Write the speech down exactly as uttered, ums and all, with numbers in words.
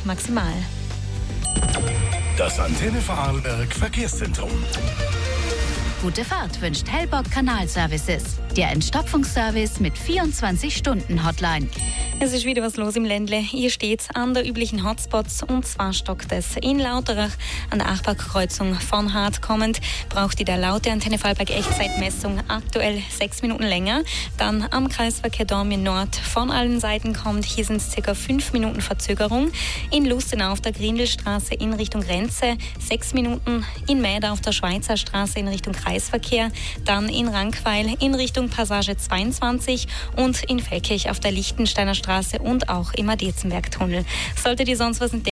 maximal. Das Antenne Vorarlberg Verkehrszentrum. Gute Fahrt wünscht Hellbock Kanalservices. Der Entstopfungsservice mit vierundzwanzig-Stunden-Hotline. Es ist wieder was los im Ländle. Hier steht an der üblichen Hotspots, und zwar stockt es in Lauterach an der Achbergkreuzung von Hart kommend. Braucht ihr der laute Antenne Vorarlberg Echtzeitmessung aktuell sechs Minuten länger. Dann am Kreisverkehr Dormien Nord von allen Seiten kommt. Hier sind es ca. fünf Minuten Verzögerung. In Lustenau auf der Grindelstraße in Richtung Grenze sechs Minuten. In Mäder auf der Schweizer Straße in Richtung Kreisverkehr. Dann in Rankweil in Richtung Passage zweiundzwanzig und in Feldkirch auf der Lichtensteiner Straße und auch im Adirzenberg-Tunnel. Solltet ihr sonst was entdecken,